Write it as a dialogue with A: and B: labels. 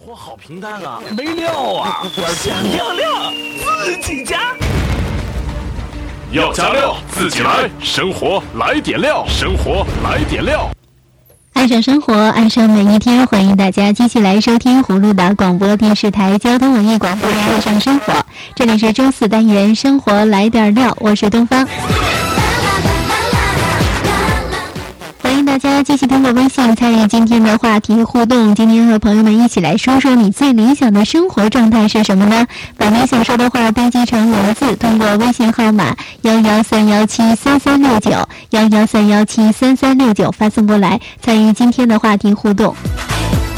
A: 活好平淡啊，没料啊，想要料自己加。
B: 要加料自己来，生活来点料，生活来点料。
C: 爱上生活，爱上每一天，欢迎大家继续来收听葫芦岛广播电视台交通文艺广播爱上生活，这里是周四单元生活来点料，我是东方。欢迎大家继续通过微信参与今天的话题互动，今天和朋友们一起来说说你最理想的生活状态是什么呢？把你想说的话编辑成文字，通过微信号码113173369 113173369发送过来，参与今天的话题互动。